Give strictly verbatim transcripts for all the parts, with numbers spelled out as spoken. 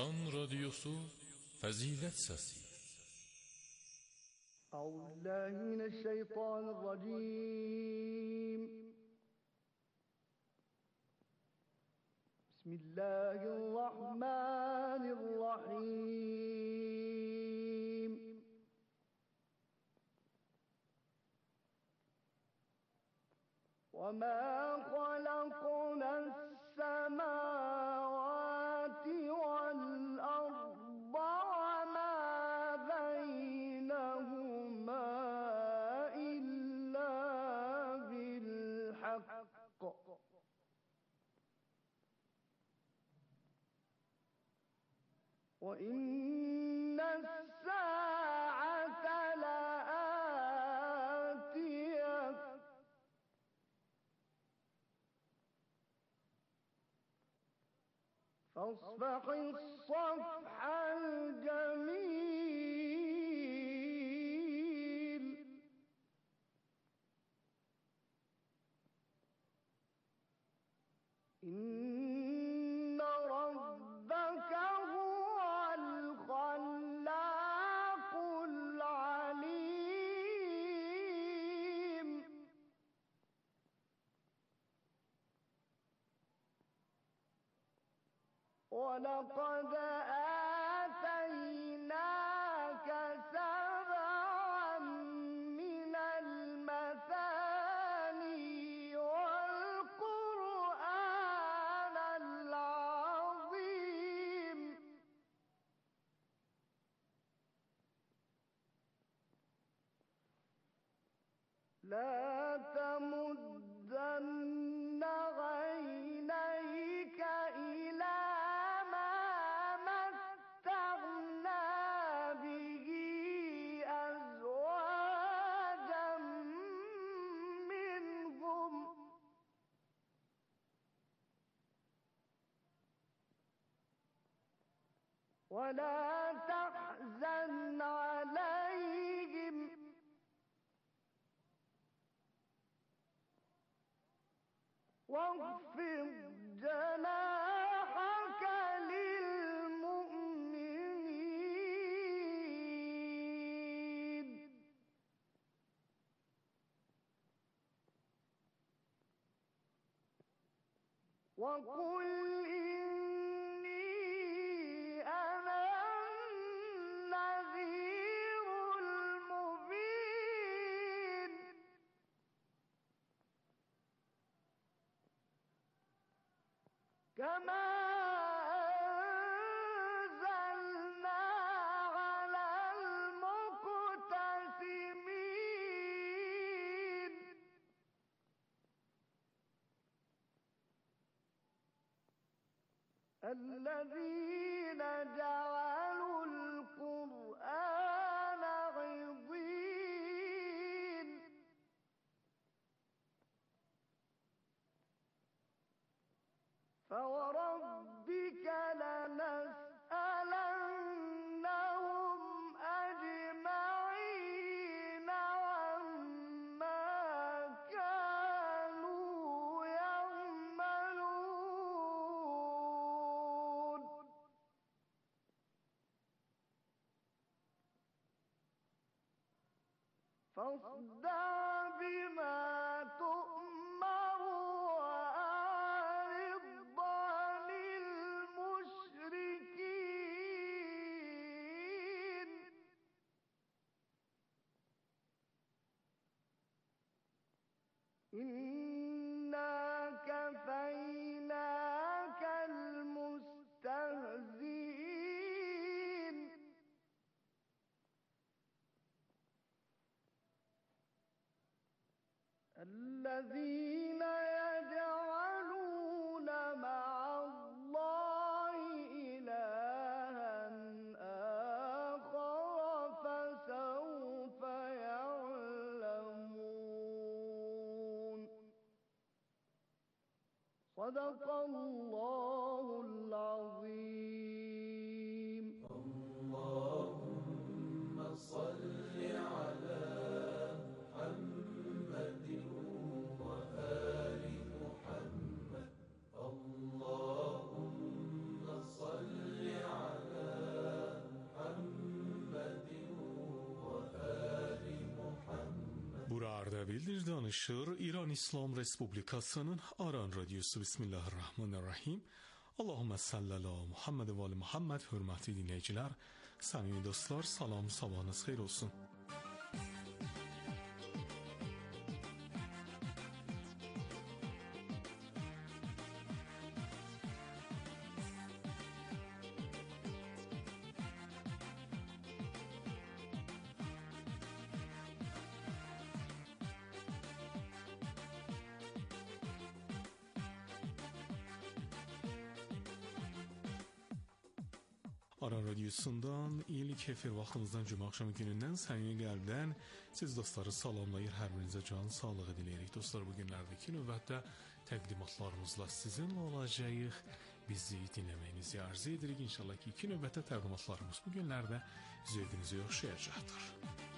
Kur'an Radyosu Fazilet Sesi. Euzubillahimineşşeytanirracim. Bismillahirrahmanirrahim. وَمَا خَلَقْنَا السَّمَاوَاتِ وَالْأَرْضَ وَمَا بَيْنَهُمَا إِلَّا بِالْحَقِّ وَإِنَّ السَّاعَةَ لَآتِيَةٌ فاصفح الصفح الجميل إن ربك هو الخلاق العليم وَلَقَدْ آتَيْنَاكَ سَبْعًا مِنَ الْمَثَانِي وَالْقُرْآنَ الْعَظِيمَ لَا تَمُدَّنَّ عَيْنَيْكَ إِلَىٰ ولا تحزن عليهم واخفض جناحك للمؤمنين وقل كما أنزلنا على المقتسمين الذين جعلوا القرآن عضين فوربك لنسألنهم أجمعين عما كانوا يعملون فاصدع بما تؤمر إِنَّا كَفَيْنَاكَ المستهزئين الذين يجعلون مع الله إلها آخر فسوف يعلمون صدق الله العظيم. اللهم صل على محمد وآل محمد. اللهم صل على Ara Bildir danışır İran İslam Respublikasının Aran Radyosu. Bismillahirrahmanirrahim. Allahümme salli ala Muhammed ve ali Muhammed. Hürmetli dinleyiciler, samimi dostlar, salam, sabahınız hayır olsun. Aran Radyosu'ndan ilk efir vaxtımızdan cuma akşamı günündən səmimi qəlbdən siz dostları salamlayır, hər birinizə can sağlığı diləyirik. Dostlar, bu günlərdəki növbətdə təqdimatlarımızla sizinlə olacağıq. Bizi dinləməyinizi arzu edirik. İnşallah ki, iki növbətdə təqdimatlarımız bu günlərdə zövqünüzü yoxşayacaqdır.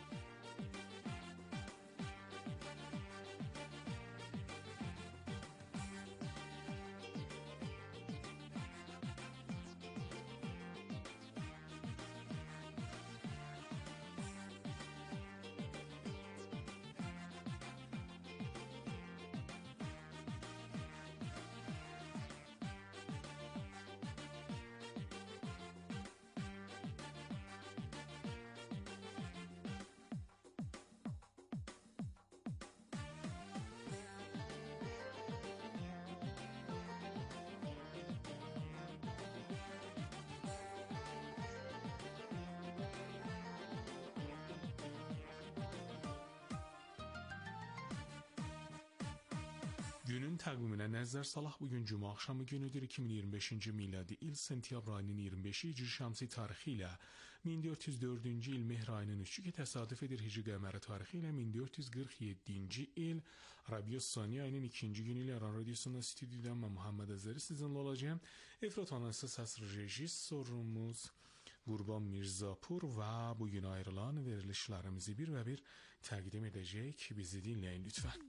Günün təqviminə nəzər salaq. Bugün cuma axşamı günüdür. iki min iyirmi beşinci miladi il sentyabr ayının iyirmi beşi Hicri şəmsi tarixi ilə min dörd yüz dördüncü il mehr ayının üçü ki təsadüf edir Hicri qəməri tarixi ilə min dörd yüz qırx yeddinci il Rabiu Sani ayının ikinci günü ilə Aran Radyosu'nda stüdyodan mən Muhammed Əzəri sizinlə olacağım. Efrat anası səs rejissorumuz Qurban Mirzapur və bugün ayrılan verilişlərimizi bir və bir təqdim edəcək. Bizi dinləyin lütfən.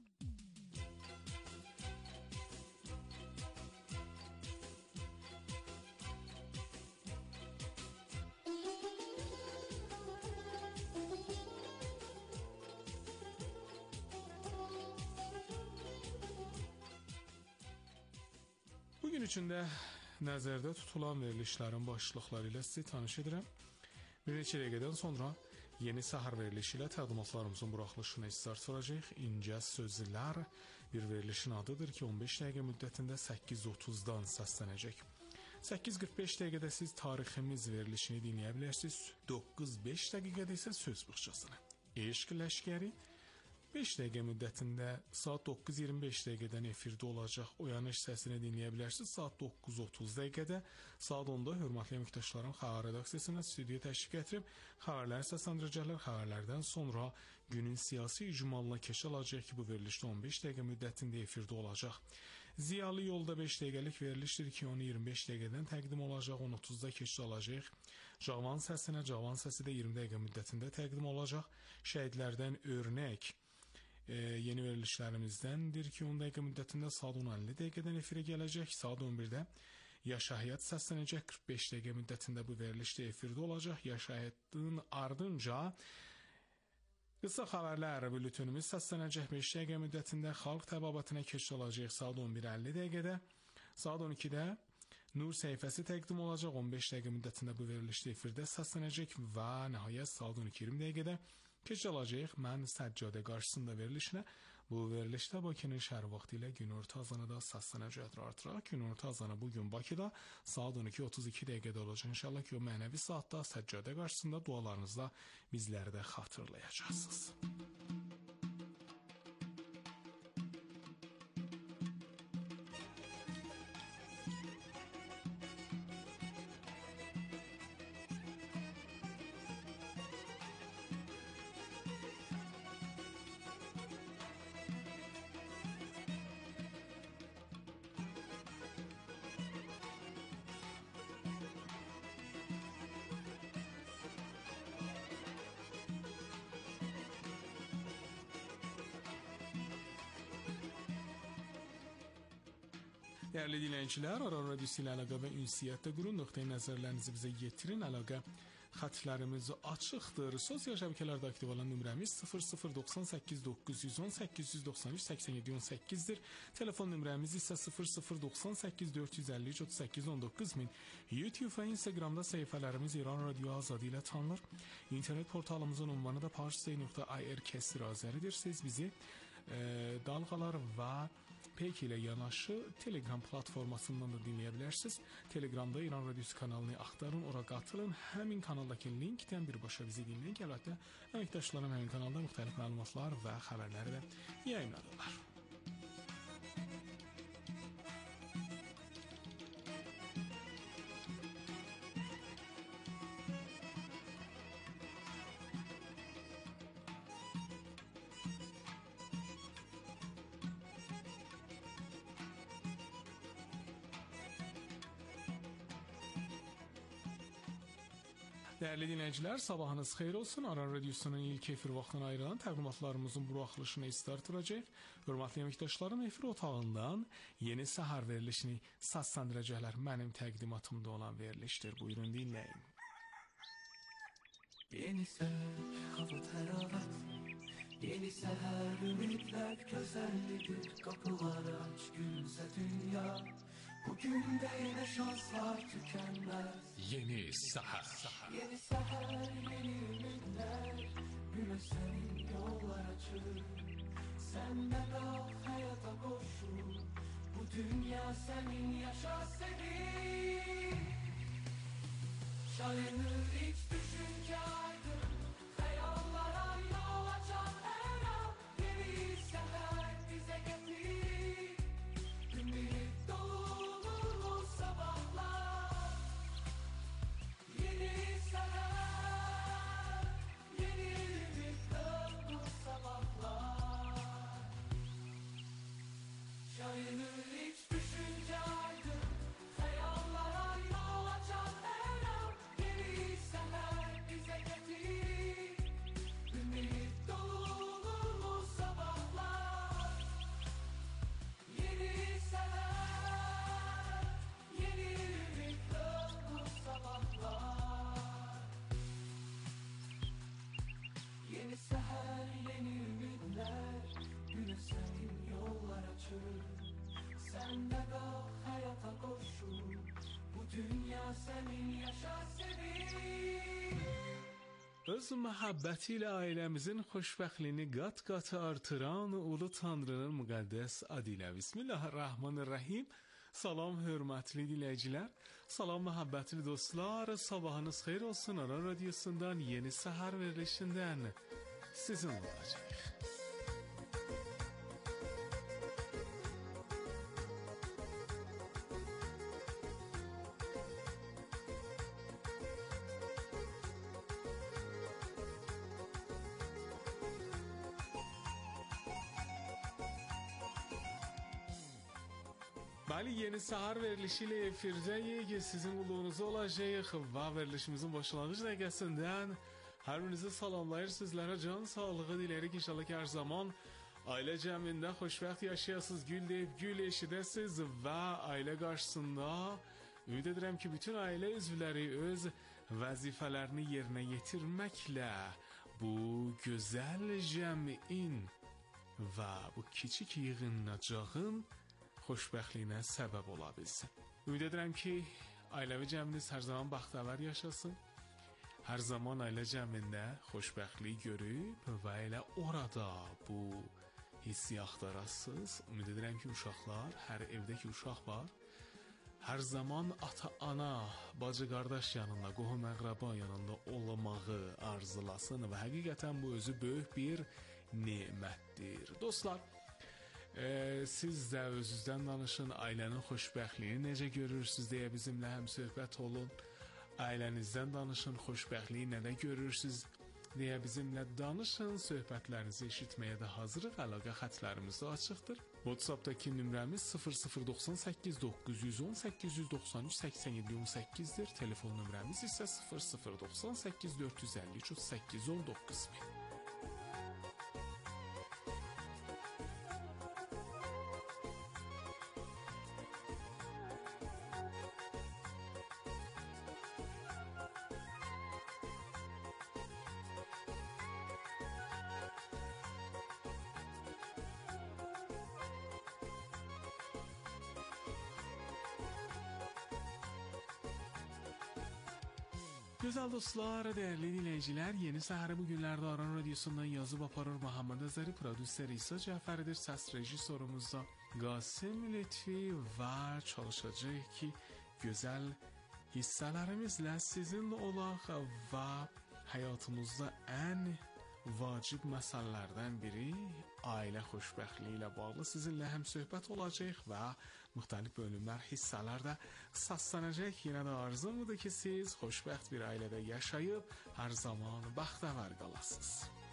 Bugün içində nəzərdə tutulan verilişlərin başlıqları ilə sizi tanış edirəm. Bir neçə dəqiqədən sonra yeni səhər verilişi ilə təqdimatlarımızın buraxılışına istart soracaq. İncə sözlər bir verilişin adıdır ki, on beş dəqiqə müddətində səkkiz otuzdan səslənəcək. səkkiz qırx beş dəqiqədə siz tariximiz verilişini dinləyə bilərsiniz. doqquz beş dəqiqədə isə söz bıxçasını. Eşq ləşkəri beş dəqiqə müddətində saat doqquz iyirmi beş dəqiqədən efirdə olacaq oyanış səsini dinləyə bilərsiniz. Saat doqquz otuz dəqiqədə, saat onda hörmətli əməkdaşlarım xəbər redaksiyasına stüdiyo təşkil edirib xəbərləri səsləndirəcəklər. Xəbərlərdən sonra günün siyasi icmalına keçid alacaq ki, bu verilişdə on beş dəqiqə müddətində efirdə olacaq. Ziyalı yolda beş dəqiqəlik verilişdir ki, onu iyirmi beş dəqiqədən təqdim olacaq, on otuzda keçid alacaq. Cavan səsinə, cavan səsi də iyirmi dəqiqə müddətində təqdim olacaq. Şəhidlərdən örnək E, yeni verilişlərimizdəndir ki, on dəqiqə müddətində saat on əlli dəqiqədən efirə gələcək. Saat on birdə Yaşa Həyat səslənəcək. qırx beş dəqiqə müddətində bu verilişdə efirdə olacaq. Yaşa Həyatın ardınca qısa xəbərlər bültenimiz səslənəcək. beş dəqiqə müddətində xalq təbabətinə keçid alacaq. Saat on bir əlli dəqiqədə. Saat on ikidə Nur səhifəsi təqdim olacaq. on beş dəqiqə müddətində bu verilişdə efirdə səslənəcək və nəhayət saat on iki iyirmi dəqiqədə keçid alacaq. Mən Səccadə qarşısında verilişinə. Bu verilişdə Bakının şəhər vaxtı ilə günorta azanıda səslənəcəkdir artıraq. Günorta azanı bugün Bakıda saat on iki otuz iki dəqiqədə olacaq. İnşallah ki, o mənəvi saatda Səccadə qarşısında dualarınızla bizləri də xatırlayacaqsınız. Dəyərli dinləyicilər, Aran Radyosu ilə əlaqə və ünsiyyətdə qurun nöqteyi nəzərlərinizi bizə yetirin. Əlaqə xətlərimiz açıqdır. Sosial şəbəkələrdə aktiv olan nömrəmiz sıfır sıfır doxsan səkkiz doqquz yüz on səkkiz yüz doxsan üç səksən yeddi on səkkizdir. Telefon nömrəmiz isə sıfır sıfır doxsan səkkiz dörd yüz əlli üç otuz səkkiz on doqquz min. YouTube və Instagramda səhifələrimiz İran Radio Azadi ilə tanınır. İnternet portalımızın ünvanı da parsi nöqtə i r kəsr azəridir. Siz bizi e, dalğalar və Peki ilə yanaşı Telegram platformasından da dinləyə bilərsiniz. Telegramda İran Radiosu kanalını axtarın, ora qatılın. Həmin kanaldakı linkdən birbaşa bizi dinləyin. Əlbəttə, əməkdaşlarım həmin kanalda müxtəlif məlumatlar və xəbərləri də yayımladılar. Dəyərli dinləyicilər, sabahınız xeyir olsun. Aran Radiosunun ilk efir vaxtına ayrılan təqdimatlarımızın buraxılışını istartıracaq. Hörmətli əməkdaşlarım, efir otağından yeni səhər verilişini səsləndirəcəklər. Mənim təqdimatımda olan verilişdir. Buyurun dinləyin. Yeni səhər, hava təravət, yeni səhər, ümidlər gözəllidir. Qapılar aç, gülsə dünya, bugün də yenə şanslar tükənməz. Yeni səhər. Yeni səhər, yeni ümidlər, günə sənin yollar açır. Sən də qal həyata qoşul, bu dünya sənin, yaşa sevin. Şayanır iç düşüncə aydın, xəyallara yol açan hər an. Yeni səhər bizə gətir, ümid dolu sabahlar. Yeni səhər, yeni ümid dolu sabahlar. Şayanır iç düşüncə aydın, xəyallara yol açan hər an. Yeni səhər bizə gətir, ümid dolu sabahlar. Yeni səhər, yeni ümid dolu sabahlar. Yeni səhər, yeni ümidlər, günə sənin yollar açır. Sən də qal həyata qoşul, bu dünya sənin, yaşa sevin. Öz məhəbbəti ilə ailəmizin xoşbəxtliyini qat-qat artıran Ulu Tanrının müqəddəs adı ilə Bismillahirrahmanirrahim. Salam hörmətli dinləyicilər, salam məhəbbətli dostlar, sabahınız xeyir olsun. Aran Radiosundan yeni səhər verilişindən sizin olacaq. Bəli, yeni səhər verilişi ilə efirdəyik, sizin qulluğunuzda olacaq və verilişimizin başlanğıc dəqiqəsindən hər birinizi salamlayır, sizlərə can sağlığı diləyirik. İnşallah ki, hər zaman ailə cəmində xoşbəxt yaşayasınız, gül deyib gül eşidəsiniz və ailə qarşısında ümid edirəm ki, bütün ailə üzvləri öz vəzifələrini yerinə yetirməklə bu gözəl cəmin və bu kiçik yığınacağın xoşbəxtliyinə səbəb ola bilsin. Ümid edirəm ki, ailəvi cəminiz hər zaman baxtəvər yaşasın. Hər zaman ailə cəmində xoşbəxtlik görüb və elə orada bu hissi axtarasınız. Ümid edirəm ki, uşaqlar, hər evdə ki uşaq var, hər zaman ata-ana, bacı-qardaş yanında, qohum-əqrəba yanında olmağı arzulasın və həqiqətən bu özü böyük bir nemətdir. Dostlar, Ee, siz də özünüzdən danışın, ailənin xoşbəxtliyini necə görürsünüz deyə bizimlə həm söhbət olun. Ailənizdən danışın, xoşbəxtliyi nədə görürsünüz deyə bizimlə danışın. Söhbətlərinizi eşitməyə də hazırıq. Əlaqə xətlərimiz də açıqdır. WhatsAppdakı nömrəmiz sıfır sıfır doxsan səkkiz doqquz yüz on səkkiz yüz doxsan üç səksən yeddi on səkkizdir. Telefon nömrəmiz isə sıfır sıfır doxsan səkkiz dörd yüz əlli üç otuz səkkiz on doqquz min. Güzel dostlar, değerli dinleyiciler, Yeni Səhəri bu günlerde Aran Radyosu'ndan yazıp aparır Muhammed Azari, prodüser İsa Cəfəridir, səs rejissorumuzda Qasim Lütfi ve çalışacak ki güzel hissələrimizlə sizinle olaq ve hayatımızda en vacib məsələlərdən biri ailə xoşbəxtliyi ilə bağlı sizinlə həm söhbət olacaq və müxtəlif bölümlər, hissələrdə səslənəcək. Yenə də arzumudur ki, siz xoşbəxt bir ailədə yaşayıb hər zaman bəxtəvər qalasınız.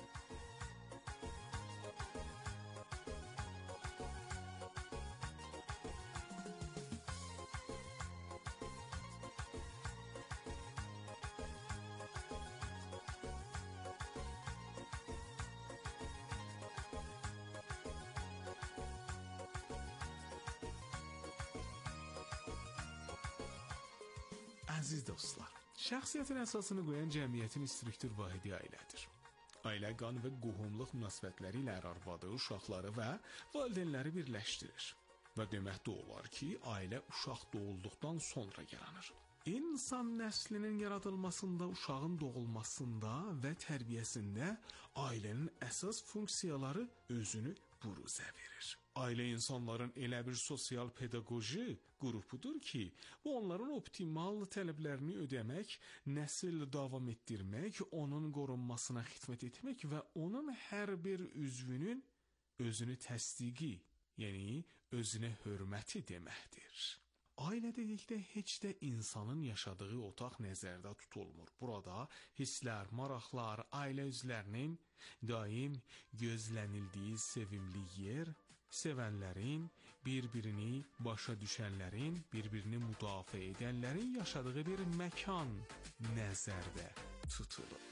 Əziz dostlar, şəxsiyyətin əsasını qoyan cəmiyyətin struktur vahidi ailədir. Ailə qan və qohumluq münasibətləri ilə ər-arvadı, uşaqları və valideynləri birləşdirir. Və demək də olar ki, ailə uşaq doğulduqdan sonra yaranır. İnsan nəslinin yaradılmasında, uşağın doğulmasında və tərbiyəsində ailənin əsas funksiyaları özünü büruzə verir. Ailə insanların elə bir sosial pedaqoji qrupudur ki, bu onların optimal tələblərini ödəmək, nəsil davam etdirmək, onun qorunmasına xidmət etmək və onun hər bir üzvünün özünü təsdiqi, yəni özünə hörməti deməkdir. Ailə dedikdə heç də insanın yaşadığı otaq nəzərdə tutulmur. Burada hisslər, maraqlar, ailə üzvlərinin daim gözlənildiyi sevimli yer, sevənlərin, bir-birini başa düşənlərin, bir-birini müdafiə edənlərin yaşadığı bir məkan nəzərdə tutulur.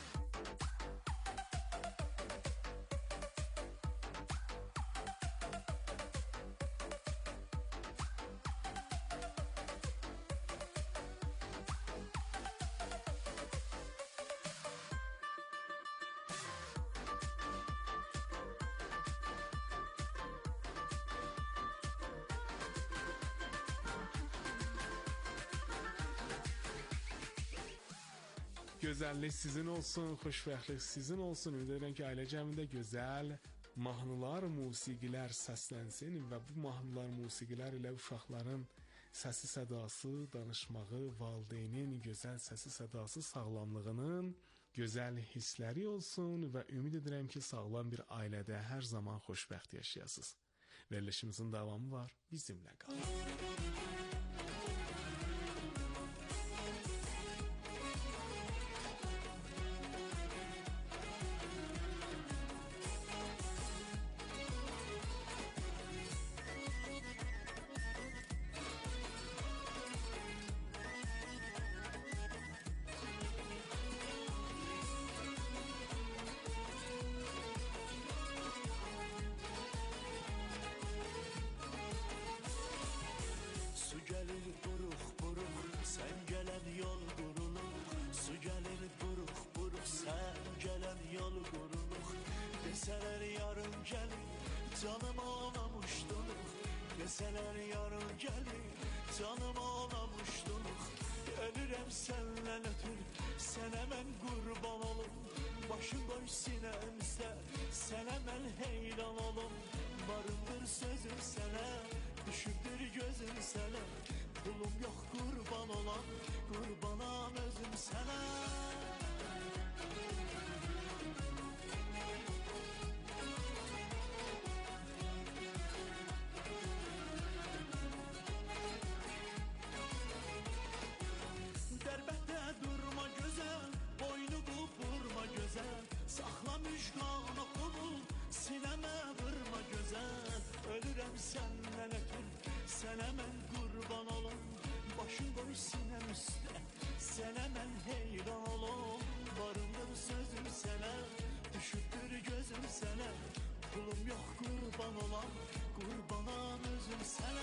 Gözəllik sizin olsun, xoşbəxtlik sizin olsun. Ümid edirəm ki, ailə cəmində gözəl mahnılar, musiqilər səslənsin və bu mahnılar, musiqilər ilə uşaqların səsi sədası, danışmağı, valideynin gözəl səsi sədası sağlamlığının gözəl hissləri olsun və ümid edirəm ki, sağlam bir ailədə hər zaman xoşbəxt yaşayasınız. Verilişimizin davamı var, bizimlə qalın. Deseler yarın gelir, canım olamışdınıq. Deseler yarın gelir, canım olamışdınıq. Ölürəm səndən ötür, sənə mən qurban olum. Başım qoy sinəmizdə, sənə mən heyran olum. Varımdır sözüm sənə, düşübdür gözüm sənə. Pulum yox qurban olan, qurbanam özüm sənə. Saxla müjgan oxumu, sinəmə vurma gözəl. Ölürəm səndən ötür, sənə mən qurban olum. Başım qoy sinəm üstə, sənə mən heyran olum. Varımdır sözüm sənə, düşübdür gözüm sənə. Pulum yox qurban olan, qurbanam özüm sənə.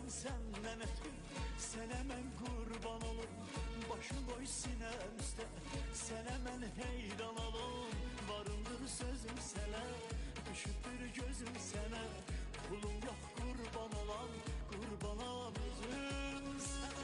səndən ötür, sənə mən qurban olum, başım qoy sinəm üstə, sənə mən heyran olum, varımdır sözüm sənə, düşübdür gözüm sənə, pulum yox qurban olan, qurbanam özüm sənə.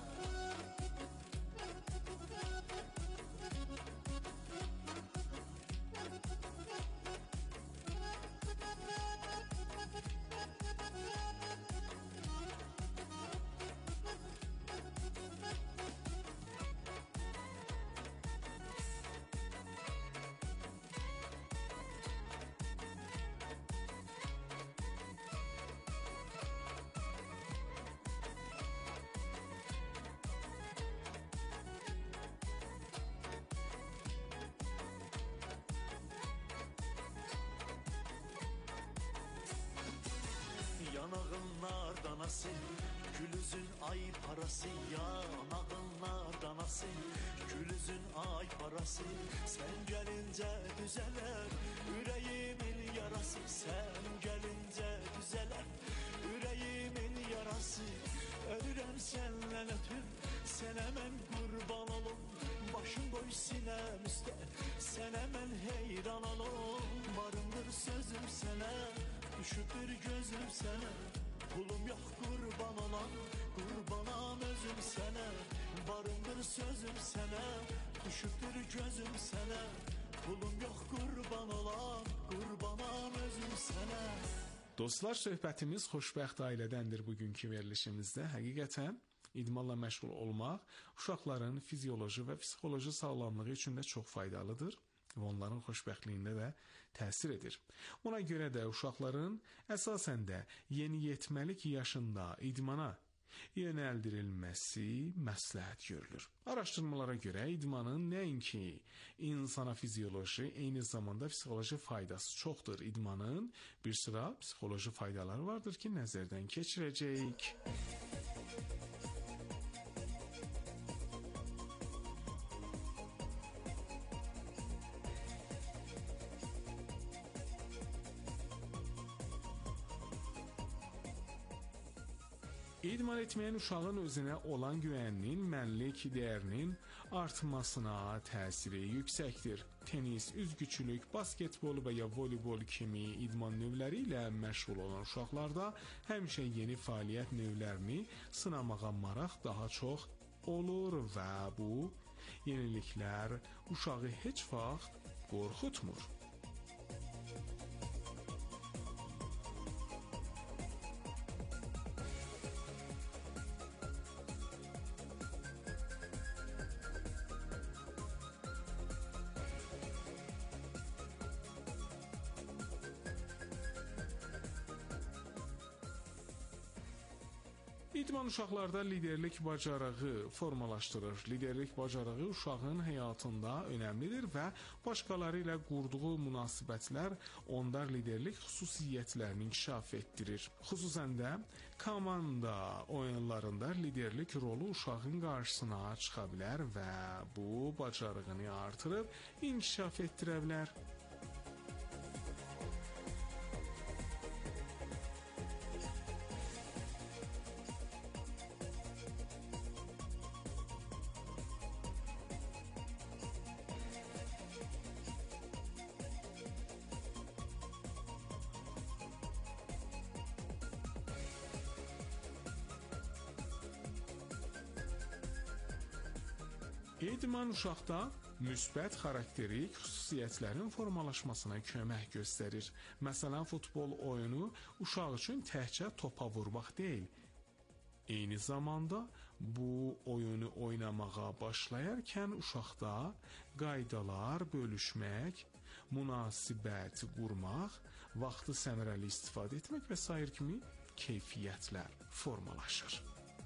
Yanağınlar danası, gülüzün ay parası, yanağınlar danası, gülüzün ay parası, sen gelince düzeler, yüreğimin yarası, sen gelince düzeler, yüreğimin yarası, ölürüm senden ötür, sen hemen kurban olun, başım koy sinem üstte, sen hemen heyran olun, varımdır sözüm sana, düşübdür gözüm sənə, pulum yox qurban olan, qurbanam özüm sənə, varımdır sözüm sənə, düşübdür gözüm sənə, pulum yox qurban olan, qurbanam özüm sənə. Dostlar, söhbətimiz xoşbəxt ailədəndir bugünkü verilişimizdə. Həqiqətən idmanla məşğul olmaq uşaqların fizioloji və psixoloji sağlamlığı üçün də çox faydalıdır və onların xoşbəxtliyində də təsir edir. Ona görə də uşaqların əsasən də yeniyetməlik yaşında idmana yönəldirilməsi məsləhət görülür. Araşdırmalara görə idmanın nəinki insana fizioloji, eyni zamanda psixoloji faydası çoxdur. İdmanın bir sıra psixoloji faydaları vardır ki, nəzərdən keçirəcəyik. İdman etməyən uşağın özünə olan güvəninin, mənlik dəyərinin artmasına təsiri yüksəkdir. Tenis, üzgüçülük, basketbol və ya voleybol kimi idman növləri ilə məşğul olan uşaqlarda həmişə yeni fəaliyyət növlərini sınamağa maraq daha çox olur və bu yeniliklər uşağı heç vaxt qorxutmur. İdman uşaqlarda liderlik bacarığı formalaşdırır. Liderlik bacarığı uşağın həyatında önəmlidir və başqaları ilə qurduğu münasibətlər onda liderlik xüsusiyyətlərini inkişaf etdirir. Xüsusən də komanda oyunlarında liderlik rolu uşağın qarşısına çıxa bilər və bu bacarığını artırıb inkişaf etdirə bilər. İdman uşaqda müsbət xarakterik xüsusiyyətlərin formalaşmasına kömək göstərir. Məsələn, futbol oyunu uşaq üçün təkcə topa vurmaq deyil. Eyni zamanda bu oyunu oynamağa başlayarkən uşaqda qaydalar bölüşmək, münasibət qurmaq, vaxtı səmərəli istifadə etmək və sair kimi keyfiyyətlər formalaşır.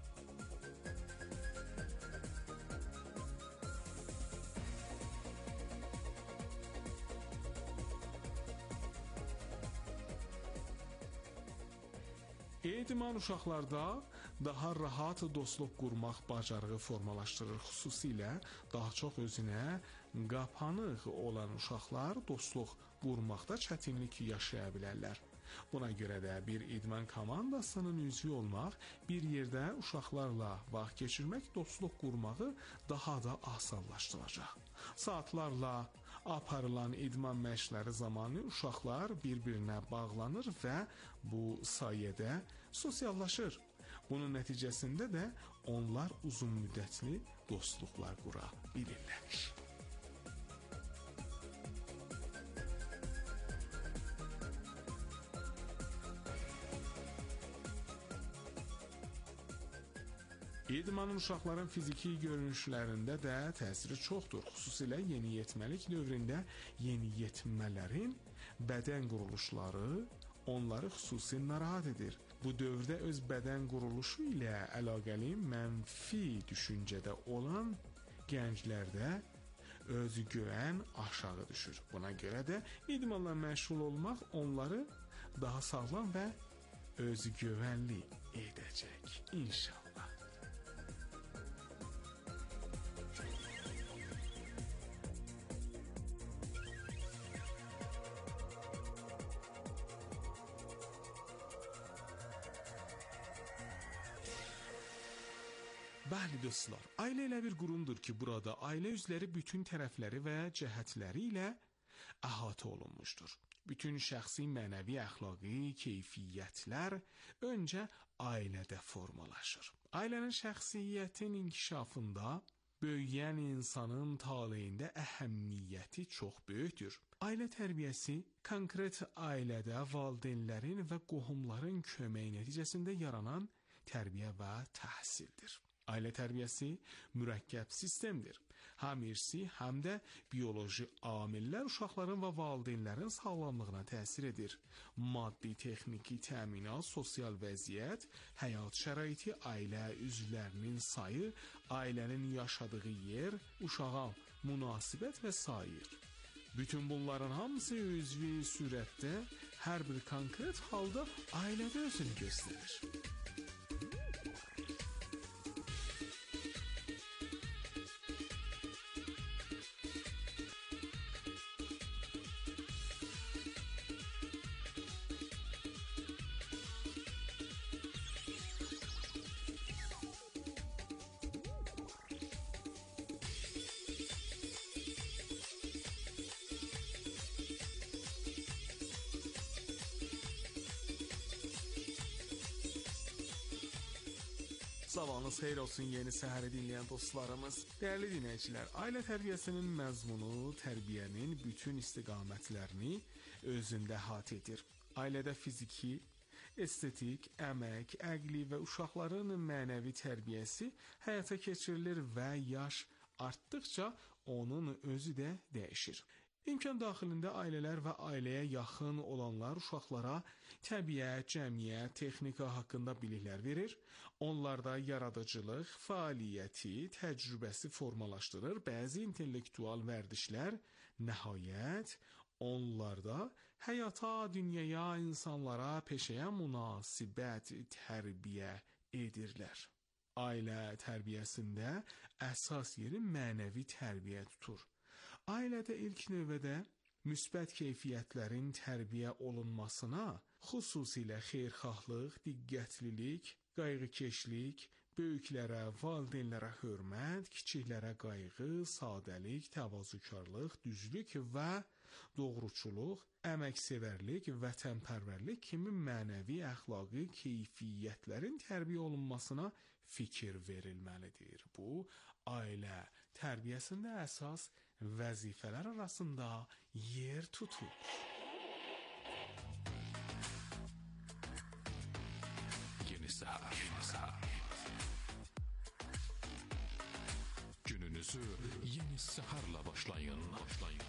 İdman uşaqlarda daha rahat dostluq qurmaq bacarığı formalaşdırır. Xüsusilə daha çox özünə qapanıq olan uşaqlar dostluq qurmaqda çətinlik yaşaya bilərlər. Buna görə də bir idman komandasının üzvü olmaq, bir yerdə uşaqlarla vaxt keçirmək, dostluq qurmağı daha da asanlaşdıracaq. Saatlarla aparılan idman məşqləri zamanı uşaqlar bir-birinə bağlanır və bu sayədə sosiallaşır. Bunun nəticəsində də onlar uzunmüddətli dostluqlar qura bilirlər. İdmanın uşaqların fiziki görünüşlərində də təsiri çoxdur. Xüsusilə yeniyetməlik dövründə yeniyetmələrin bədən quruluşları onları xüsusi narahat edir. Bu dövrdə öz bədən quruluşu ilə əlaqəli mənfi düşüncədə olan gənclərdə özgüvən aşağı düşür. Buna görə də idmanla məşğul olmaq onları daha sağlam və özgüvənli edəcək inşallah. Bəli dostlar, ailə elə bir qurumdur ki, burada ailə üzvləri bütün tərəfləri və cəhətləri ilə əhatə olunmuşdur. Bütün şəxsi, mənəvi, əxlaqi keyfiyyətlər öncə ailədə formalaşır. Ailənin şəxsiyyətin inkişafında böyüyən insanın taleyində əhəmiyyəti çox böyükdür. Ailə tərbiyəsi konkret ailədə valideynlərin və qohumların köməyi nəticəsində yaranan tərbiyə və təhsildir. Ailə tərbiyəsi mürəkkəb sistemdir. Həm irsi, həm də bioloji amillər uşaqların və valideynlərin sağlamlığına təsir edir. Maddi, texniki təminat, sosial vəziyyət, həyat şəraiti, ailə üzvlərinin sayı, ailənin yaşadığı yer, uşağa münasibət və sair. Bütün bunların hamısı üzvi surətdə hər bir konkret halda ailədə özünü göstərir. Sabahınız xeyir olsun yeni səhəri dinləyən dostlarımız. Dəyərli dinləyicilər, ailə tərbiyəsinin məzmunu tərbiyənin bütün istiqamətlərini özündə əhatə edir. Ailədə fiziki, estetik, əmək, əqli və uşaqların mənəvi tərbiyəsi həyata keçirilir və yaş artdıqca onun özü də dəyişir. İmkan daxilində ailələr və ailəyə yaxın olanlar uşaqlara təbiət, cəmiyyət, texnika haqqında biliklər verir. Onlarda yaradıcılıq, fəaliyyəti, təcrübəsi formalaşdırır. Bəzi intellektual vərdişlər nəhayət onlarda həyata, dünyaya, insanlara, peşəyə münasibət tərbiyə edirlər. Ailə tərbiyəsində əsas yeri mənəvi tərbiyə tutur. Ailədə ilk növbədə müsbət keyfiyyətlərin tərbiyə olunmasına, xüsusilə xeyirxahlıq, diqqətlilik, qayğıkeşlik, böyüklərə, valideynlərə hörmət, kiçiklərə qayğı, sadəlik, təvazökarlıq, düzlük və doğruçuluq, əməksevərlik, vətənpərvərlik kimi mənəvi əxlaqi keyfiyyətlərin tərbiyə olunmasına fikir verilməlidir. Bu, ailə tərbiyəsində əsas vəzifələr arasında yer tutur. Yeni səhər, yeni səhər. Gününüzü yeni səhərlə başlayın. başlayın.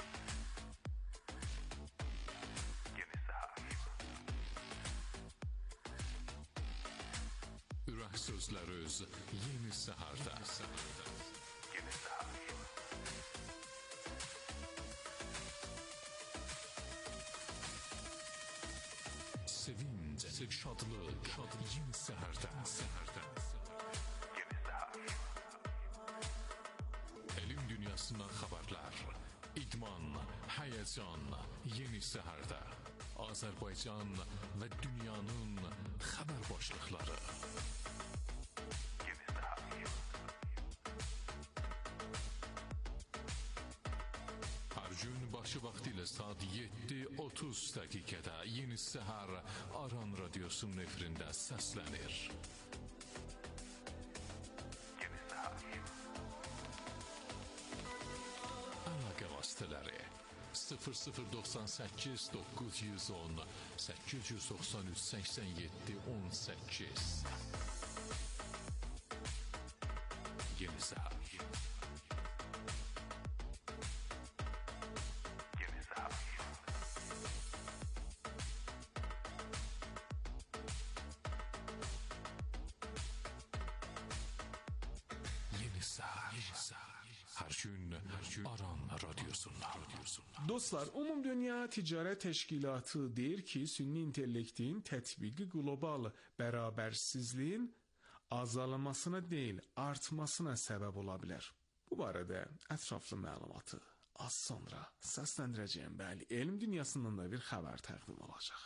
Yeni səhər. Ürək sözləri öz yeni səhərdə. Yeni səhər. Sevinç, şadlıq, şadlıq, yeni səhərdə, səhərdə. Yeni səhər. Elm dünyasından xəbərlər, idman, həyəcan, yeni səhərdə. Azərbaycan və dünyanın xəbər başlıqları. Hər gün başı vaxtı ilə saat yeddi otuz dəqiqədə Yeni Səhər Aran Radiosunun efirində səslənir. Əlaqə vasitələri sıfır sıfır doxsan səkkiz doqquz yüz on səkkiz yüz doxsan üç səksən yeddi on səkkiz. Yeni Səhər. Yeni Səhər. Hər gün Aran Radiosu'nda. Dostlar, Ümumdünya Ticarət Təşkilatı deyir ki, süni intellektin tətbiqi qlobal bərabərsizliyin azalmasına deyil, artmasına səbəb ola bilər. Bu barədə ətraflı məlumatı az sonra səsləndirəcəyim. Bəli, elm dünyasından da bir xəbər təqdim olacaq.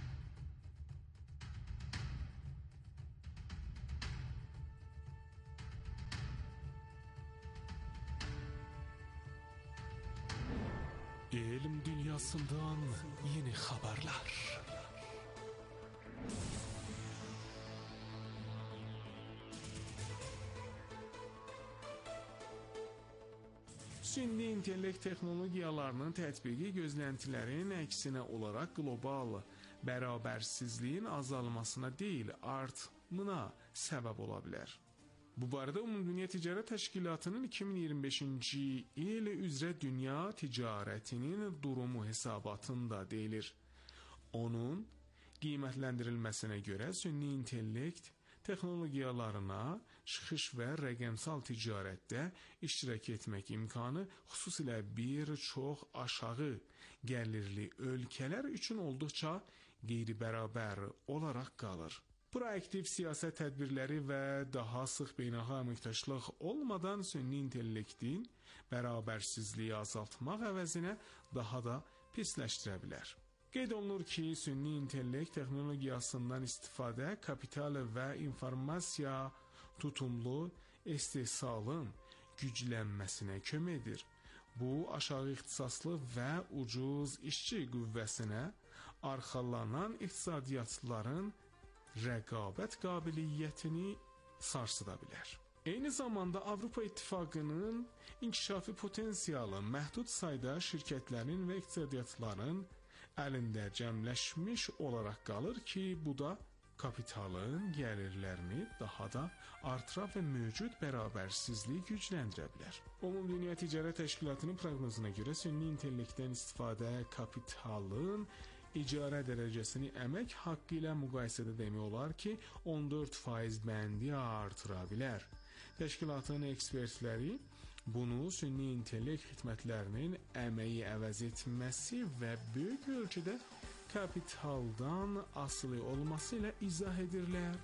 Elm dünyasından yeni haberler. Süni intellekt texnologiyalarının tətbiqi gözləntilərin əksinə olaraq qlobal bərabərsizliyin azalmasına deyil, artmına səbəb ola bilər. Bu barədə Ümumdünya Ticarət Təşkilatının iki min iyirmi beşinci il üzrə dünya ticarətinin durumu hesabatında deyilir. Onun qiymətləndirilməsinə görə süni intellekt texnologiyalarına çıxış və rəqəmsal ticarətdə iştirak etmək imkanı xüsusilə bir çox aşağı gəlirli ölkələr üçün olduqca qeyri-bərabər olaraq qalır. Proaktiv siyasət tədbirləri və daha sıx beynəlxalq əməkdaşlıq olmadan süni intellektin bərabərsizliyi azaltmaq əvəzinə daha da pisləşdirə bilər. Qeyd olunur ki, süni intellekt texnologiyasından istifadə kapital və informasiya tutumlu istehsalın güclənməsinə kömək edir. Bu, aşağı ixtisaslı və ucuz işçi qüvvəsinə arxalanan iqtisadiyyatçıların rəqabət qabiliyyətini sarsıda bilər. Eyni zamanda Avropa İttifaqının inkişafi potensialı məhdud sayda şirkətlərin və iqtisadiyyatçıların əlində cəmləşmiş olaraq qalır ki, bu da kapitalın gəlirlərini daha da artıra və mövcud bərabərsizliyi gücləndirə bilər. Ümumdünya Ticarət Təşkilatının proqnozuna görə süni intellektdən istifadə kapitalın icarə dərəcəsini əmək haqqı ilə müqayisədə demək olar ki, on dörd faiz bəndi artıra bilər. Təşkilatın ekspertləri bunu süni intellekt xidmətlərinin əməyi əvəz etməsi və böyük ölçüdə kapitaldan asılı olması ilə izah edirlər.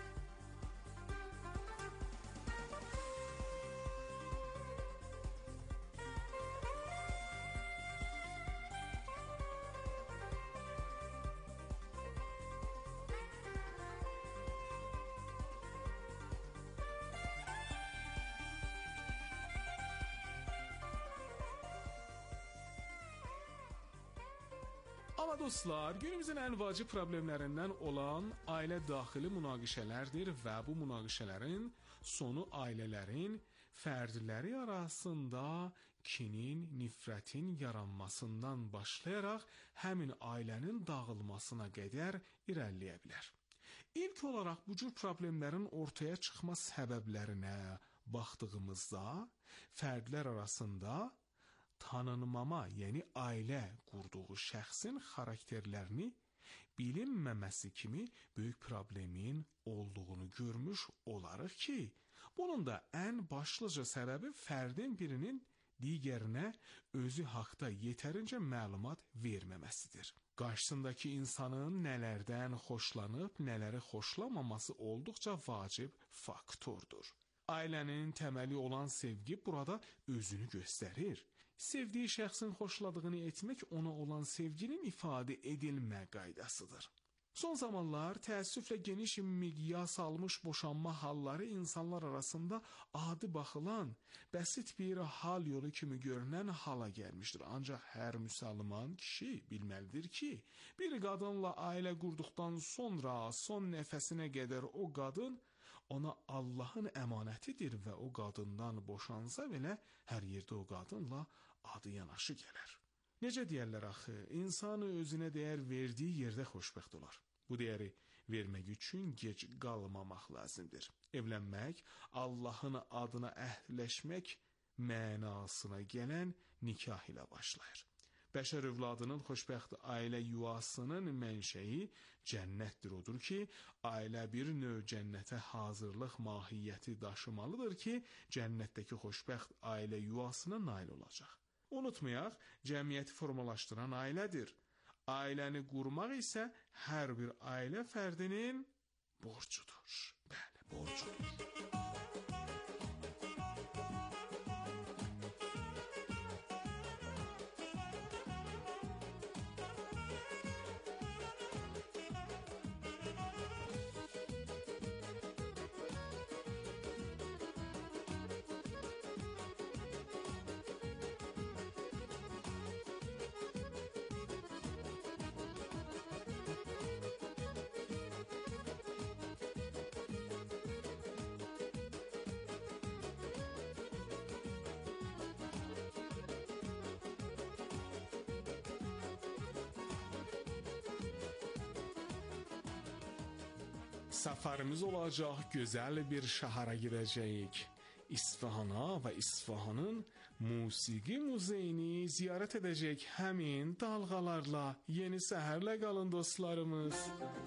Amma dostlar, günümüzün ən vacib problemlərindən olan ailə daxili münaqişələrdir və bu münaqişələrin sonu ailələrin fərdləri arasında kinin, nifrətin yaranmasından başlayaraq həmin ailənin dağılmasına qədər irəliləyə bilər. İlk olaraq bu cür problemlərin ortaya çıxma səbəblərinə baxdığımızda fərdlər arasında tanınmama, yəni ailə qurduğu şəxsin xarakterlərini bilinməməsi kimi böyük problemin olduğunu görmüş olarıq ki, bunun da ən başlıca səbəbi fərdin birinin digərinə özü haqda yetərincə məlumat verməməsidir. Qarşısındakı insanın nələrdən xoşlanıb, nələri xoşlamaması olduqca vacib faktordur. Ailənin təməli olan sevgi burada özünü göstərir. sevdiyi şəxsin xoşladığını etmək ona olan sevginin ifadə edilmə qaydasıdır. Son zamanlar təəssüflə geniş miqyas almış boşanma halları insanlar arasında adi baxılan, bəsit bir hal yolu kimi görünən hala gəlmişdir. Ancaq hər müsəlman kişi bilməlidir ki, bir qadınla ailə qurduqdan sonra son nəfəsinə qədər o qadın ona Allahın əmanətidir və o qadından boşansa belə hər yerdə o qadınla adı yanaşı gələr. Necə deyərlər axı, insan özünə dəyər verdiyi yerdə xoşbəxt olar. Bu dəyəri vermək üçün gec qalmamaq lazımdır. Evlənmək, Allahın adına əhdləşmək mənasına gələn nikah ilə başlayır. Bəşər övladının xoşbəxt ailə yuvasının mənşəyi cənnətdir. Odur ki, ailə bir növ cənnətə hazırlıq mahiyyəti daşımalıdır ki, cənnətdəki xoşbəxt ailə yuvasına nail olacaq. Unutmayaq, cəmiyyəti formalaşdıran ailədir. Ailəni qurmaq isə hər bir ailə fərdinin borcudur. Bəli, borcudur. Səfərimiz olacaq, gözəl bir şəhərə gedəcəyik. İsfahana və İsfahanın musiqi muzeyini ziyarət edəcək həmin dalğalarla. Yeni səhərlə qalın dostlarımız.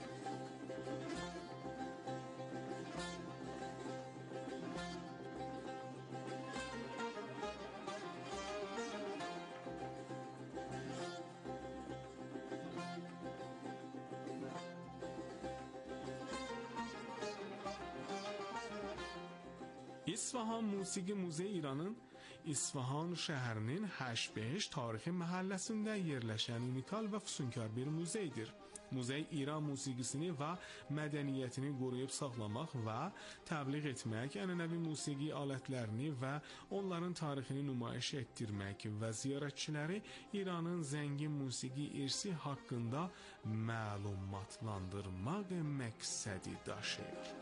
İsfahan Musiqi Muzeyi İranın İsfahan şəhərinin Həşt beş tarixi məhəlləsində yerləşən unikal və füsunkar bir muzeydir. Muzey İran musiqisini və mədəniyyətini qoruyub saxlamaq və təbliğ etmək, ənənəvi musiqi alətlərini və onların tarixini nümayiş etdirmək və ziyarətçiləri İranın zəngin musiqi irsi haqqında məlumatlandırmaq məqsədi daşıyır.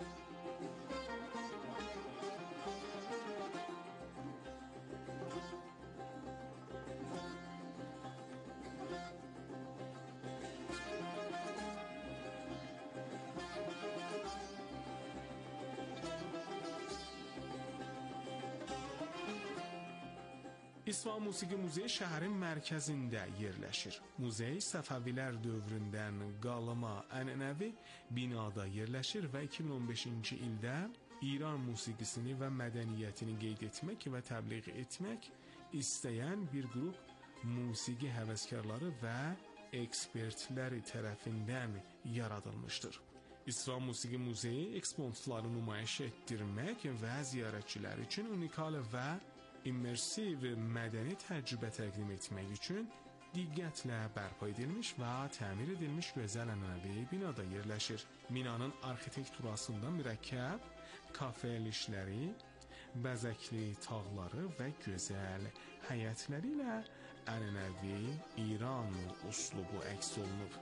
İsfahan Musiqi Muzeyi şəhərin mərkəzində yerləşir. Muzey Səfəvilər dövründən qalma ənənəvi binada yerləşir və iki min on beşinci ildə İran musiqisini və mədəniyyətini qeyd etmək və təbliğ etmək istəyən bir qrup musiqi həvəskarları və ekspertləri tərəfindən yaradılmışdır. İsfahan Musiqi Muzeyi eksponatları nümayiş etdirmək və ziyarətçilər üçün unikal və immersiv mədəni təcrübə təqdim etmək üçün diqqətlə bərpa edilmiş və təmir edilmiş gözəl ənənəvi binada yerləşir. Binanın arxitekturasında mürəkkəb, kafel işləri, bəzəkli tağları və gözəl həyətləri ilə ənənəvi İran üslubu əks olunub.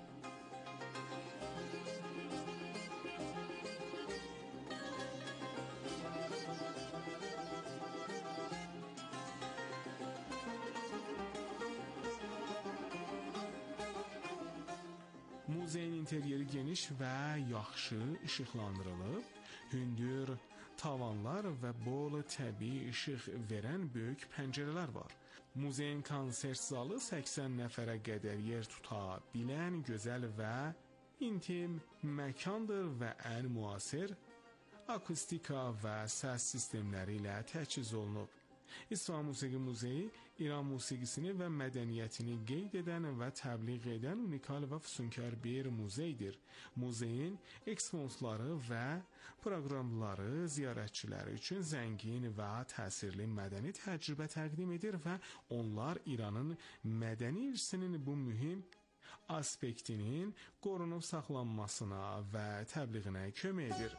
Muzeyin interyeri geniş və yaxşı işıqlandırılıb, hündür tavanlar və bol təbii işıq verən böyük pəncərələr var. Muzeyin konsert zalı səksən nəfərə qədər yer tuta bilən gözəl və intim məkandır və ən müasir akustika və səs sistemləri ilə təchiz olunub. İsfahan Musiqi Muzeyi İran musiqisini və mədəniyyətini qeyd edən və təbliğ edən unikal və füsunkar bir muzeydir. Muzeyin eksponatları və proqramları ziyarətçiləri üçün zəngin və təsirli mədəni təcrübə təqdim edir və onlar İranın mədəni irsinin bu mühüm aspektinin qorunub saxlanmasına və təbliğinə kömək edir.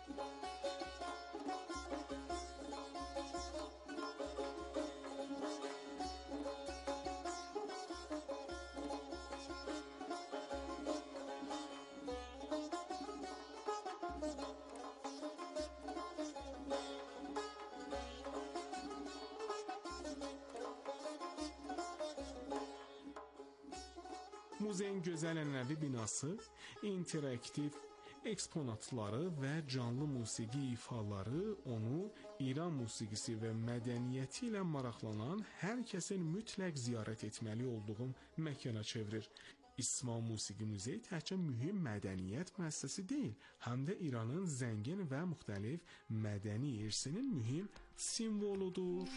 Muzeyin gözəl ənənəvi binası, interaktiv eksponatları və canlı musiqi ifaları onu İran musiqisi və mədəniyyəti ilə maraqlanan hər kəsin mütləq ziyarət etməli olduğu məkana çevirir. İsfahan Musiqi Muzeyi təkcə mühüm mədəniyyət müəssisəsi deyil, həm də İranın zəngin və müxtəlif mədəni irsinin mühüm simvoludur.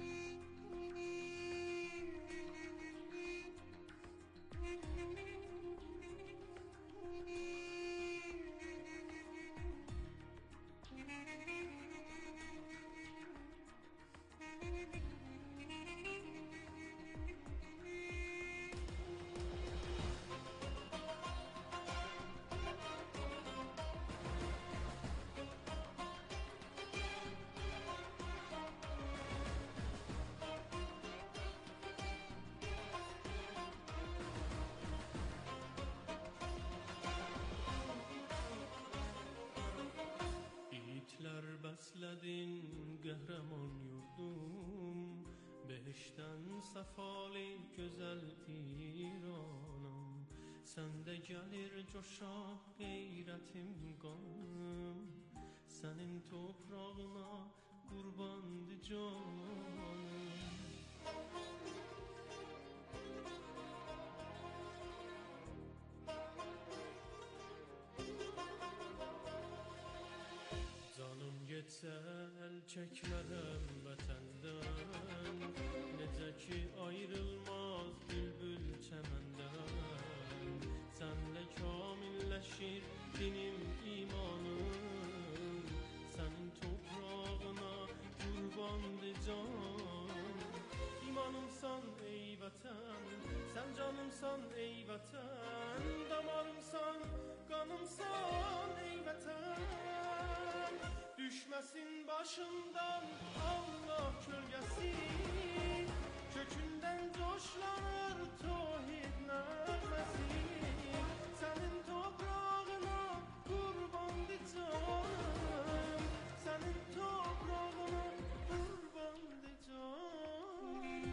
Bəsledin qəhrəman yurdum, behişdən səfali gözəl İranım. Səndə gəlir coşaq qeyrətim qanım, sənin toprağına qurbandı canım. Getsə əl çəkmərəm vətəndən, necə ki ayrılmaz bülbül çəməndən. Sənlə kamilləşir dinim imanım, sənin toprağına qurbandı can. İmanımsan ey vətən, sən canımsan ey vətən, damarımsan, qanımsan ey vətən. Düşməsin başımdan Allah kölgəsi, kökündən coşlanır tohid nəğməsi. Sənin toprağına qurbandı canım, sənin toprağına qurbandı canım.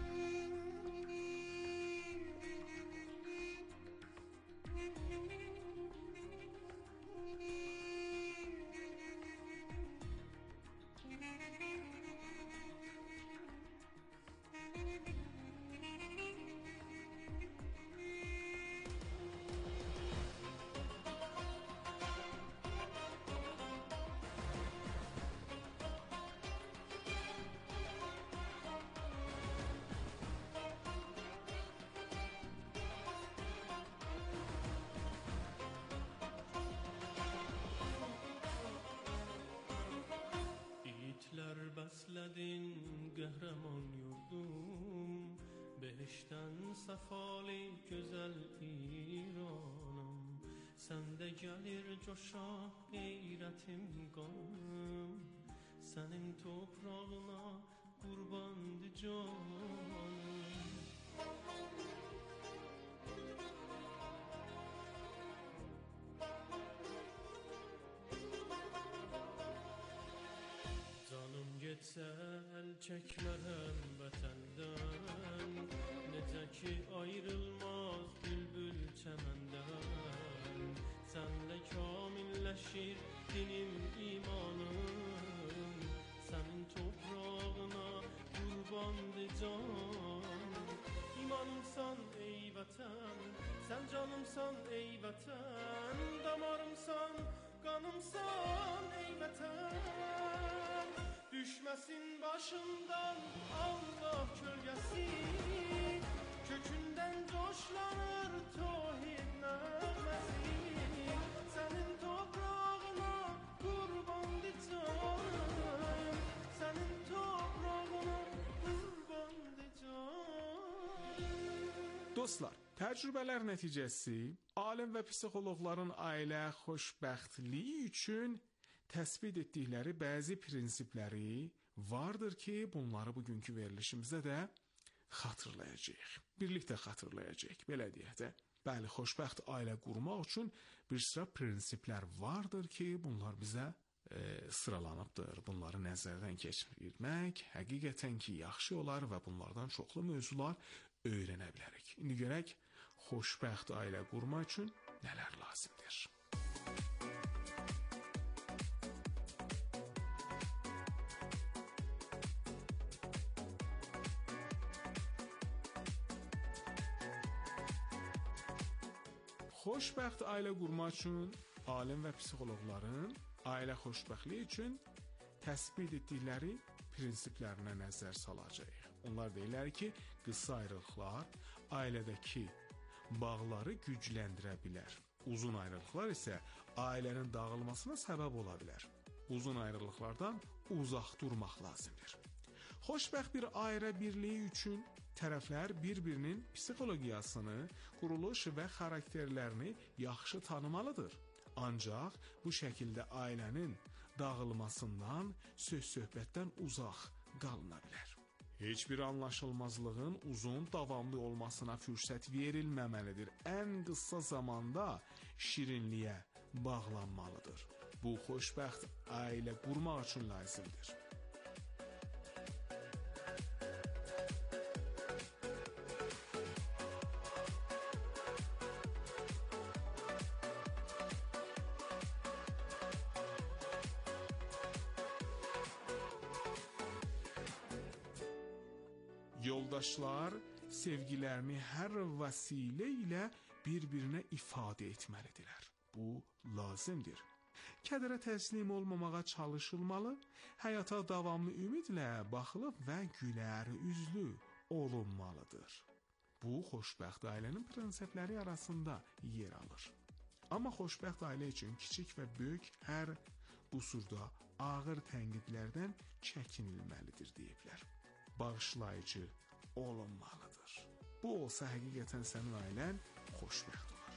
Bəsledin qəhrəman yurdum, behişdən səfali gözəl İranım. Səndə gəlir coşaq qeyrətim qanım, sənin toprağına qurbandı canım. Getsə əl çəkmərəm vətəndən, necə ki ayrılmaz bülbül çəməndən. Sənlə kamilləşir dinim imanım, sənin toprağına qurbandı can. İmanımsan ey vətən, sən canımsan ey vətən, damarımsan, qanımsan ey vətən. Düşməsin başımdan Allah başlanır tohid nəğməsi. Sənin toprağına qurbandı canım, sənin toprağına qurbandı canım. Dostlar, təcrübələr nəticəsi alim və psixoloqların ailə xoşbəxtliyi üçün təsbit etdikləri bəzi prinsipləri vardır ki, bunları bugünkü verilişimizdə də xatırlayacağıq. Birlikdə xatırlayacağıq, belə deyək də. Bəli, xoşbəxt ailə qurmaq üçün bir sıra prinsiplər vardır ki, bunlar bizə e, sıralanıbdır. Bunları nəzərdən keçirmək həqiqətən ki, yaxşı olar və bunlardan çoxlu mövzular öyrənə bilərik. İndi görək, xoşbəxt ailə qurmaq üçün nələr lazımdır? Xoşbəxt ailə qurmaq üçün alim və psixoloqların ailə xoşbəxtliyi üçün təsbit etdikləri prinsiplərinə nəzər salacağıq. Onlar deyirlər ki, qısa ayrılıqlar ailədəki bağları gücləndirə bilər. Uzun ayrılıqlar isə ailənin dağılmasına səbəb ola bilər. Uzun ayrılıqlardan uzaq durmaq lazımdır. Xoşbəxt bir ailə birliyi üçün tərəflər bir-birinin psixologiyasını, quruluş və xarakterlərini yaxşı tanımalıdır. Ancaq bu şəkildə ailənin dağılmasından, söz-söhbətdən uzaq qalına bilər. Heç bir anlaşılmazlığın uzun davamlı olmasına fürsət verilməməlidir. Ən qısa zamanda şirinliyə bağlanmalıdır. Bu xoşbəxt ailə qurmaq üçün lazımdır. Yoldaşlar sevgilərini hər vəsilə ilə bir-birinə ifadə etməlidirlər. Bu lazımdır. Kədərə təslim olmamağa çalışılmalı, həyata davamlı ümidlə baxılıb və gülər üzlü olunmalıdır. Bu, xoşbəxt ailənin prinsipləri arasında yer alır. Amma xoşbəxt ailə üçün kiçik və böyük hər qusurda ağır tənqidlərdən çəkinilməlidir deyiblər. Bağışlayıcı olunmalıdır. Bu olsa həqiqətən sənin ailən xoşbəxt olar.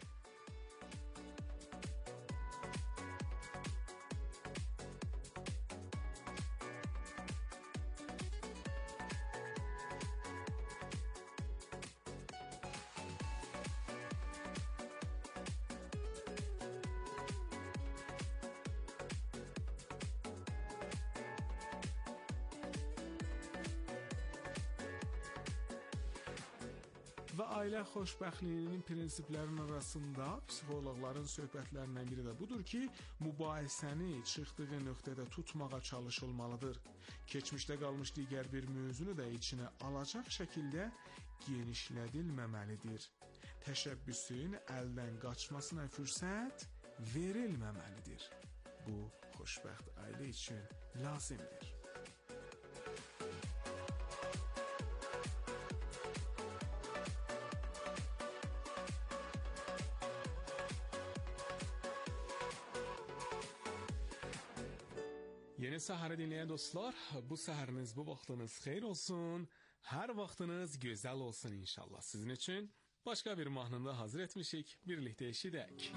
Və ailə xoşbəxtliyinin prinsiplərinin arasında psixoloqların söhbətlərindən biri də budur ki, mübahisəni çıxdığı nöqtədə tutmağa çalışılmalıdır. Keçmişdə qalmış digər bir mövzunu da içinə alacaq şəkildə genişlədilməməlidir. Təşəbbüsün əldən qaçmasına fürsət verilməməlidir. Bu, xoşbəxt ailə üçün lazımdır. Yeni Səhəri dinleyen dostlar, bu səhəriniz, bu vaxtınız xeyir olsun, hər vaxtınız gözəl olsun inşallah. Sizin için başka bir mahnında hazır etmişik, birlikte eşidək.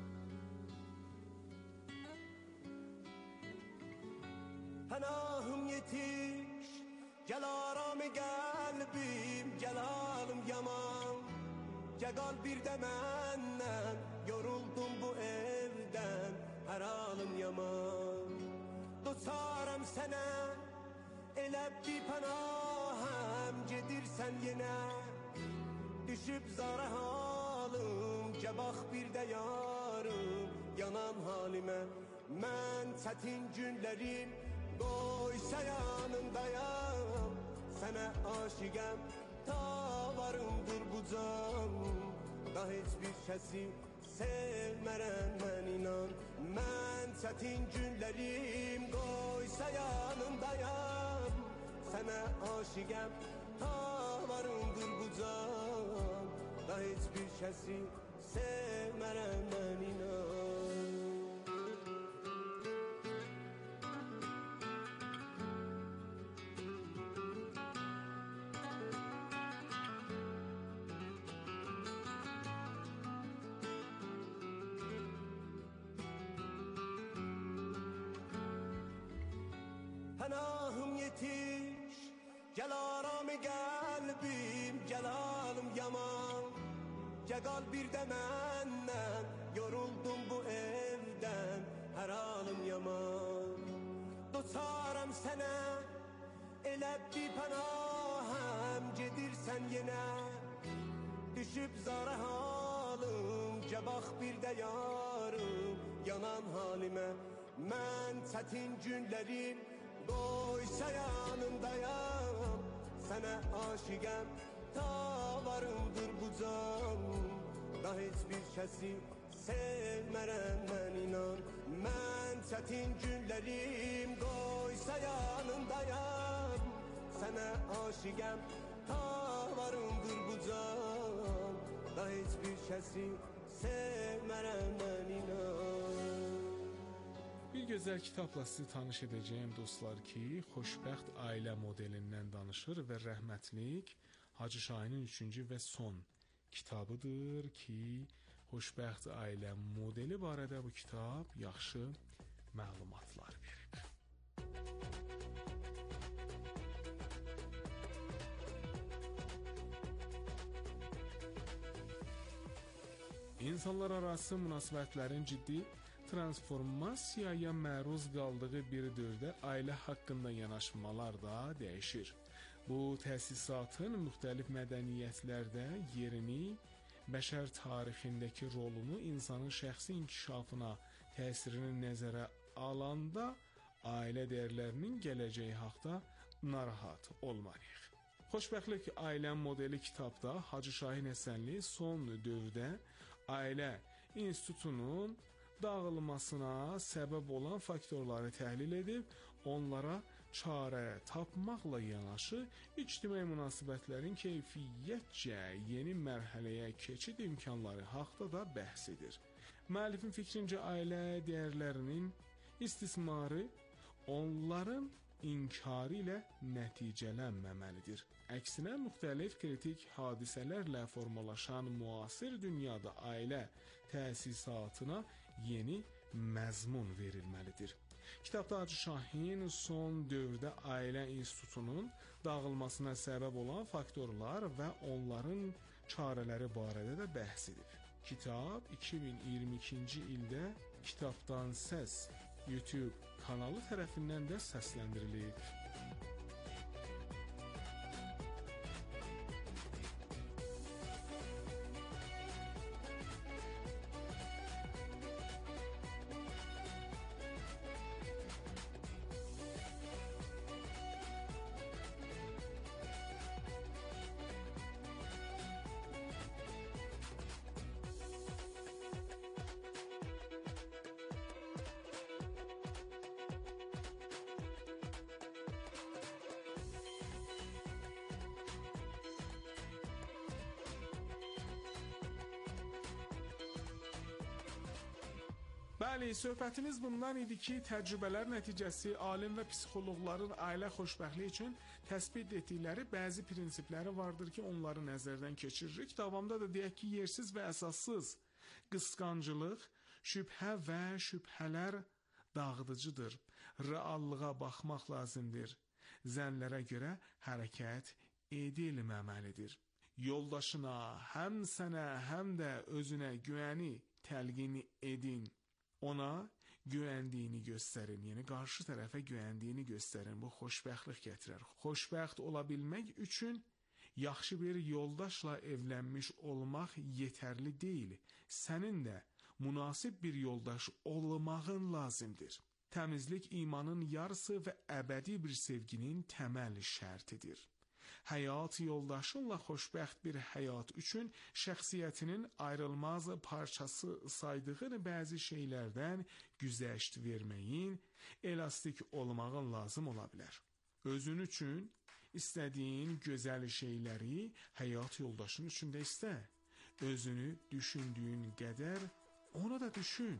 Pənahım yetiş, gəl aramı qəlbim, gəl alım yaman. Gəl bir də məndən, yoruldum bu evdən, hər alım yaman. Dostarım sənə, elə bir pənahəm, gedirsən yenə. Düşüb zara halım, gəbax bir də yarım, yanan halimə. Mən çətin günlərim, qoysa yanındayam. Sənə aşiqəm, ta varımdır bu can. Da heç bir kəsi sevmərəm mən inan. Mən çətin günlərim, qoysa yanındayam. Sənə aşiqəm, ta varımdır bu can. da heç bir kəsi sevmərəm mən inan. Pənahım yetiş, gəl aram qəlbim, gəl alım yaman. Gəl bir də məndən, yoruldum bu evdən, hər alım yaman. Doçaram sənə, elə bir pənahəm, gedirsən yenə. Düşüb zara halım, gəbax bir də yarım, yanan halimə. Mən çətin günlərim, qoysa yanındayam, sənə aşiqəm, ta varımdır bu can. Da heç bir kəsi sevmərəm mən inan. Mən çətin günlərim, qoysa yanındayam, sənə aşiqəm, ta varımdır bu can. Da heç bir kəsi sevmərəm mən inan. Bir gözəl kitabla sizi tanış edəcəyim dostlar ki, xoşbəxt ailə modelindən danışır və rəhmətlik Hacı Şahinin üçüncü və son kitabıdır ki, xoşbəxt ailə modeli barədə bu kitab yaxşı məlumatlar verib. İnsanlar arası münasibətlərin ciddi transformasiyaya məruz qaldığı bir dövrdə ailə haqqında yanaşmalar da dəyişir. Bu təsisatın müxtəlif mədəniyyətlərdə yerini, bəşər tarixindəki rolunu, insanın şəxsi inkişafına təsirini nəzərə alanda ailə dəyərlərinin gələcəyi haqda narahat olmalıyıq. Xoşbəxtlik ailə modeli kitabda Hacı Şahin Həsənli son dövrdə ailə institutunun dağılmasına səbəb olan faktorları təhlil edib, onlara çarə tapmaqla yanaşı, ictimai münasibətlərin keyfiyyətcə yeni mərhələyə keçid imkanları haqda da bəhs edir. Müəllifin fikrincə ailə dəyərlərinin istismarı onların inkarı ilə nəticələnməməlidir. Əksinə, müxtəlif kritik hadisələrlə formalaşan müasir dünyada ailə təsisatına yeni məzmun verilməlidir. Kitabda Hacı Şahin son dövrdə ailə institutunun dağılmasına səbəb olan faktorlar və onların çarələri barədə də bəhs edib. Kitab iki min iyirmi ikinci ildə Kitabdan Səs YouTube kanalı tərəfindən də səsləndirilib. Bəli, söhbətimiz bundan idi ki, təcrübələr nəticəsi alim və psixoloqların ailə xoşbəxtliyi üçün təsbit etdikləri bəzi prinsipləri vardır ki, onları nəzərdən keçiririk. Davamda da deyək ki, yersiz və əsassız qısqancılıq, şübhə və şübhələr dağıdıcıdır. Reallığa baxmaq lazımdır. Zənlərə görə hərəkət edilməməlidir. Yoldaşına, həm sənə, həm də özünə güvəni təlqin edin. Ona güvəndiyini göstərin, yəni qarşı tərəfə güvəndiyini göstərin. Bu xoşbəxtlik gətirər. Xoşbəxt ola bilmək üçün yaxşı bir yoldaşla evlənmiş olmaq yetərli deyil. Sənin də münasib bir yoldaş olmağın lazımdır. Təmizlik imanın yarısı və əbədi bir sevginin təməl şərtidir. Həyat yoldaşınla xoşbəxt bir həyat üçün şəxsiyyətinin ayrılmaz parçası saydığın bəzi şeylərdən güzəşt verməyin, elastik olmağın lazım ola bilər. Özün üçün istədiyin gözəl şeyləri həyat yoldaşın üçün də istə. Özünü düşündüyün qədər onu da düşün.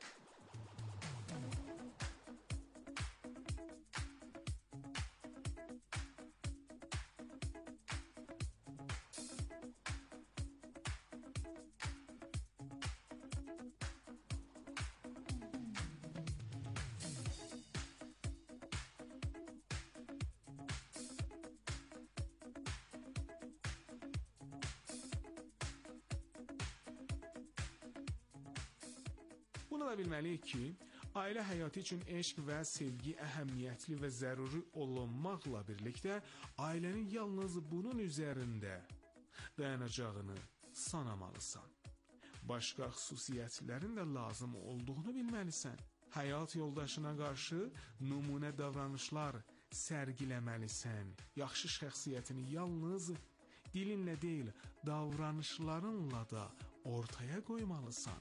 Bunu da bilməliyik ki, ailə həyatı üçün eşq və sevgi əhəmiyyətli və zəruri olunmaqla birlikdə ailənin yalnız bunun üzərində dayanacağını sanamalısan. Başqa xüsusiyyətlərin də lazım olduğunu bilməlisən. Həyat yoldaşına qarşı nümunə davranışlar sərgiləməlisən. Yaxşı şəxsiyyətini yalnız dilinlə deyil, davranışlarınla da ortaya qoymalısan.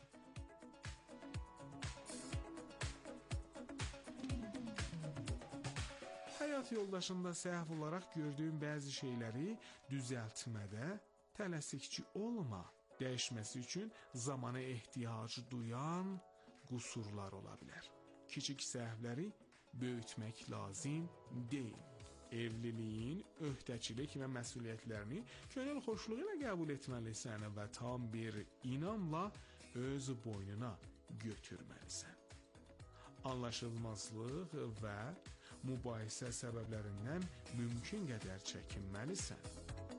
Həyat yoldaşında səhv olaraq gördüyün bəzi şeyləri düzəltmədə tələsikçi olma. Dəyişməsi üçün zamana ehtiyac duyan qüsurlar ola bilər. Kiçik səhvləri böyütmək lazım deyil. Evliliyin öhdəçilik və məsuliyyətlərini könül xoşluğu ilə qəbul etməlisən və tam bir inamla öz boynuna götürməlisən. Anlaşılmazlıq və mübahisə səbəblərindən mümkün qədər çəkinməlisən.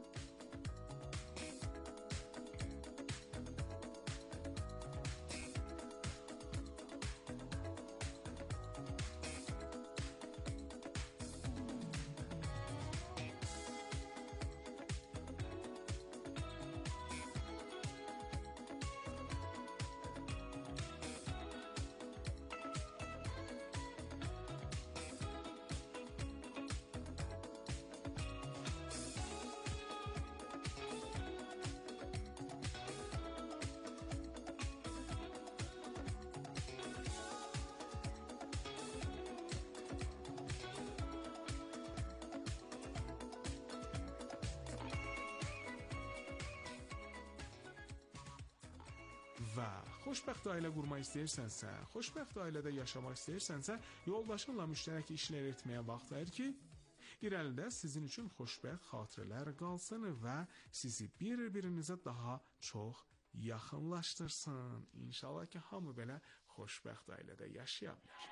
Və xoşbəxt ailə qurmaq istəyirsənsə, xoşbəxt ailədə yaşamaq istəyirsənsə, yoldaşınla müştərək işlər etməyə vaxt ayır ki, irəlidə sizin üçün xoşbəxt xatirələr qalsın və sizi bir-birinizə daha çox yaxınlaşdırsın. İnşallah ki, hamı belə xoşbəxt ailədə yaşaya bilər.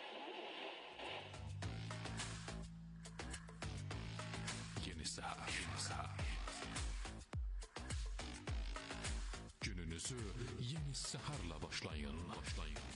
Yeni Səhər, Yeni Səhər. Gününüzü Yeni Səharla başlayın. başlayın.